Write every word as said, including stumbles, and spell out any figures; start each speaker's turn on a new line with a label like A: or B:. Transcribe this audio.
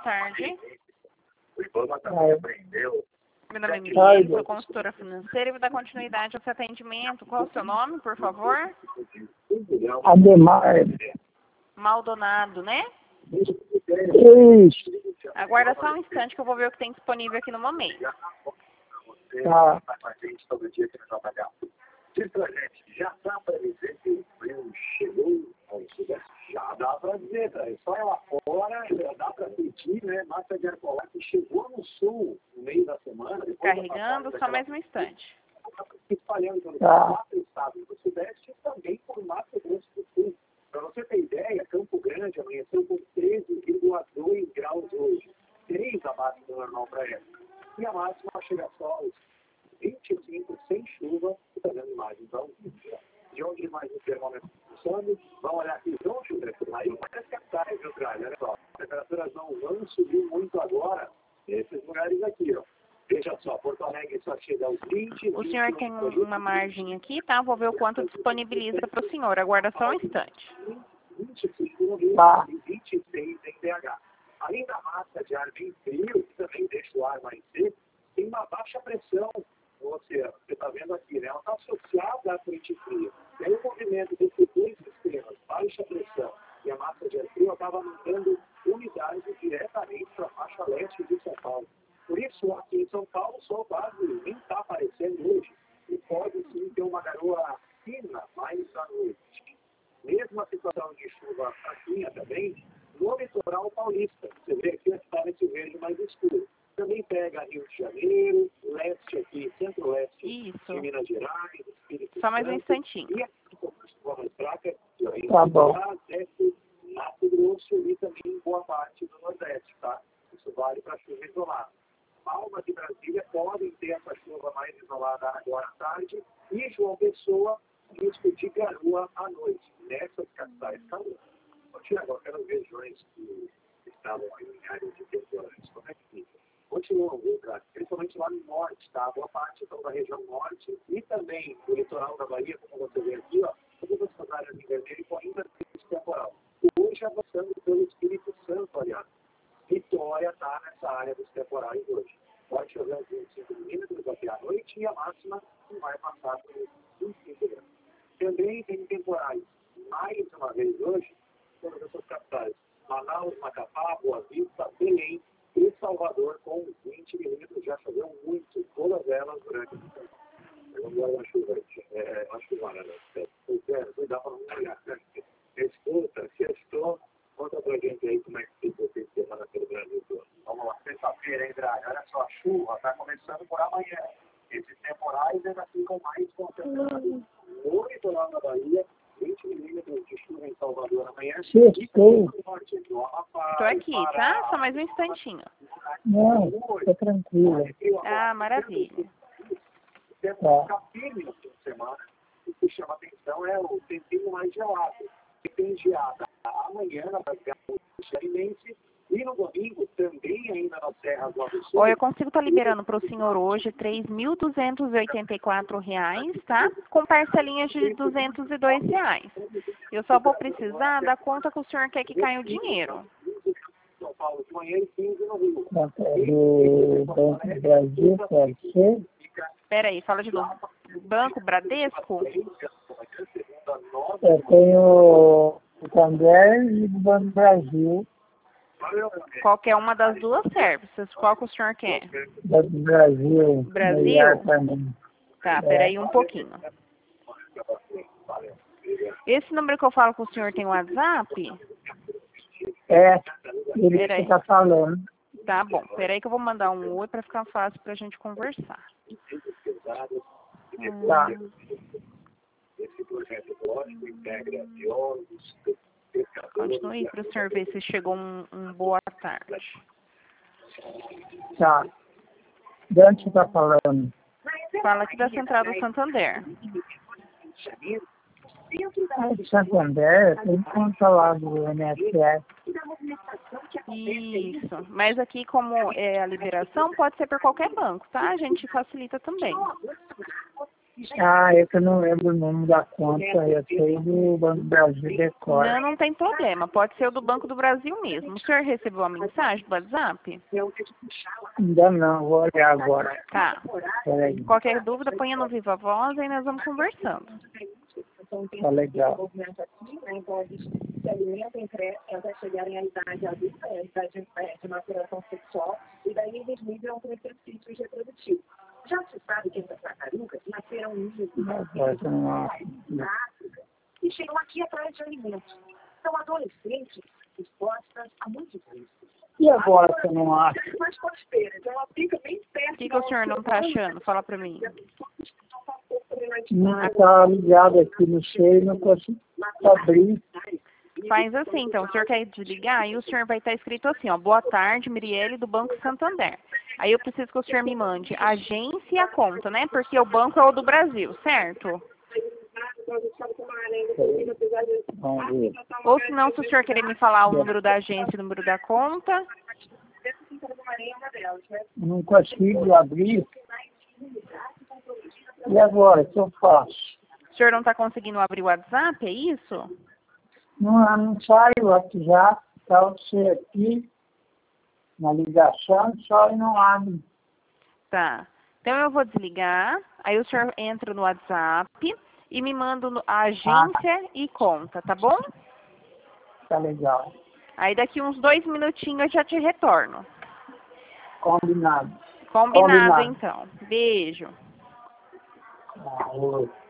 A: tarde.
B: Ai.
A: Meu nome é Miriam, sou consultora financeira e vou dar continuidade ao seu atendimento. Qual é o seu nome, por favor?
B: Ademar.
A: Maldonado, né?
B: Isso.
A: Aguarda só um instante que eu vou ver o que tem disponível aqui no momento.
B: Tá.
C: Diz pra gente, já dá pra dizer que o frio chegou ao sudeste? Já dá pra dizer, tá? Só lá fora já dá pra sentir, né? Massa de ar polar que chegou no sul no meio da semana.
A: Carregando, só mais um instante.
C: Se espalhando pelos
B: Tá.
C: quatro estados do sudeste e também por Mato Grosso do Sul. Pra você ter ideia, Campo Grande amanheceu com treze vírgula dois graus hoje. três abaixo do normal pra ela. E a máxima chega só aos vinte e cinco sem chuva, e tá vendo imagem. Então, de onde mais o termômetro sobe, vamos olhar aqui, João Gilberto, aí parece que capitais, viu, Tralha? Olha só, as temperaturas não vão subir muito agora, nesses lugares aqui, ó. Veja só, Porto Alegre só chega aos vinte.
A: O senhor tem um- uma margem aqui, tá? Vou ver o quanto disponibiliza para o senhor. Aguarda só um instante.
C: vinte e cinco no
B: Tá.
C: e vinte e seis em B H. Além da massa de ar bem frio, que também deixa o ar mais seco, tem uma baixa pressão no oceano. Você está vendo aqui, né? Ela está associada à frente fria. E aí o movimento desses dois sistemas, baixa pressão e a massa de ar frio, acaba mandando umidade diretamente para a faixa leste de São Paulo. Por isso, aqui em São Paulo, o sol quase nem está aparecendo hoje. E pode sim ter uma garoa fina mais à noite. Mesma situação de chuva fraquinha também no litoral paulista. Você vê aqui onde está esse verde mais escuro. Também pega Rio de Janeiro, leste aqui, centro-leste
A: Isso.
C: de Minas Gerais, Espírito
A: Só mais um
C: Santo,
A: instantinho.
C: e aqui com a chuva mais fraca,
B: Tá bom.
C: desce Mato Grosso e também boa parte do Nordeste, tá? Isso vale para chuva isolada. Palmas de Brasília podem ter essa chuva mais isolada agora à tarde e João Pessoa, risco de garoa à noite. Nessas capitais, calor. Tiago, aquelas regiões que estavam em áreas de temporais, como é que fica? Continuam, viu, cara? Principalmente lá no norte, tá? Boa parte então, da região norte e também do litoral da Bahia, como você vê aqui, ó, todas essas áreas em vermelho com ainda risco temporal. Hoje avançando pelo Espírito Santo, aliás. Vitória está nessa área dos temporais hoje. Pode chover uns vinte e cinco milímetros até a noite e a máxima vai passar por vinte e cinco graus. Também tem temporais, mais uma vez hoje, todas essas capitais. Manaus, Macapá, Boa Vista, Belém e Salvador com vinte milímetros. Já choveu muito, todas elas durante o tempo. Agora uma chuva, é, uma chuva, né? Pois é, cuidado para não molhar, né? Escuta, se estou, conta pra gente aí como é que ficou essa semana pelo Brasil todo. Vamos lá, sexta-feira, hein, Draga? Olha só, a chuva está começando por amanhã. Esses temporais ainda ficam mais concentrados no litoral da Bahia, vinte milímetros de chuva em Salvador amanhã.
B: Estou.
A: Estou aqui, tá? Só mais um instantinho.
B: Não, tá tranquilo.
A: Ah, maravilha.
B: Tá.
C: No fim de semana, o que chama atenção é o tempinho mais gelado. Que tem geada amanhã na Bacia Catarinense e no domingo também ainda nas serras lá do sul.
A: Olha, eu consigo estar liberando para o senhor hoje três mil duzentos e oitenta e quatro reais, tá? Com parcelinhas de duzentos e dois reais. Eu só vou precisar da conta que o senhor quer que caia o dinheiro.
C: São Paulo de manhã e quinze no Rio.
B: Do Banco do Brasil, pode ser?
A: Espera aí, fala de novo. Banco Bradesco?
B: Eu tenho o Santander e o Banco do Brasil.
A: Qualquer uma das duas serve. Qual que o senhor quer?
B: Banco do Brasil.
A: Brasil?
B: Melhor pra mim.
A: Tá, peraí um pouquinho. Esse número que eu falo com o senhor tem WhatsApp?
B: É, ele que
A: Peraí.
B: você tá falando.
A: Tá bom, peraí que eu vou mandar um oi pra ficar fácil pra gente conversar. Hum.
B: Tá.
C: Esse projeto ecológico integra biólogos,
A: Continue aí para o senhor ver se chegou um, um boa tarde.
B: Tá. De onde você tá falando?
A: Fala aqui da Central do Santander.
B: Ah, de Santander, tem conta lá do N S S.
A: Isso, mas aqui como é a liberação, pode ser por qualquer banco, tá? A gente facilita também.
B: Ah, é que eu não lembro o nome da conta, eu sei do Banco do Brasil Decor.
A: Não, não tem problema. Pode ser o do Banco do Brasil mesmo. O senhor recebeu a mensagem do WhatsApp?
B: Ainda não, vou olhar agora.
A: Tá.
B: Peraí,
A: Qualquer dúvida, ponha no Viva Voz e nós vamos conversando.
B: tá legal.
C: Se alimentam até chegarem à idade adulta, à idade de maturação sexual, e daí eles migram para o exercício reprodutivo. Já se sabe que essas tartarugas nasceram na África e chegam aqui atrás de alimentos. São adolescentes expostas a muitos riscos.
B: E agora você não acha?
C: Mais costeiras, ela fica bem perto.
A: O que, que o senhor não está achando? Fala para mim.
B: Não está ligado aqui no cheio, não consigo abrir.
A: Faz assim, então, o senhor quer desligar e o senhor vai estar escrito assim, ó, boa tarde, Mirielle do Banco Santander. Aí eu preciso que o senhor me mande a agência e a conta, né? Porque o banco é o do Brasil, certo?
B: Vamos ver.
A: Ou se não, se o senhor querer me falar o número da agência e o número da conta.
B: Não consigo abrir. E agora, o que eu faço?
A: O senhor não está conseguindo abrir o WhatsApp, é isso?
B: Não, não sai o WhatsApp, está você aqui na ligação, só e não abre.
A: Tá. Então eu vou desligar, aí o senhor entra no WhatsApp e me manda a agência ah. e conta, tá bom?
B: Tá legal.
A: Aí daqui uns dois minutinhos eu já te retorno.
B: Combinado.
A: Combinado,
B: Combinado.
A: então. Beijo.
B: Ah, oi.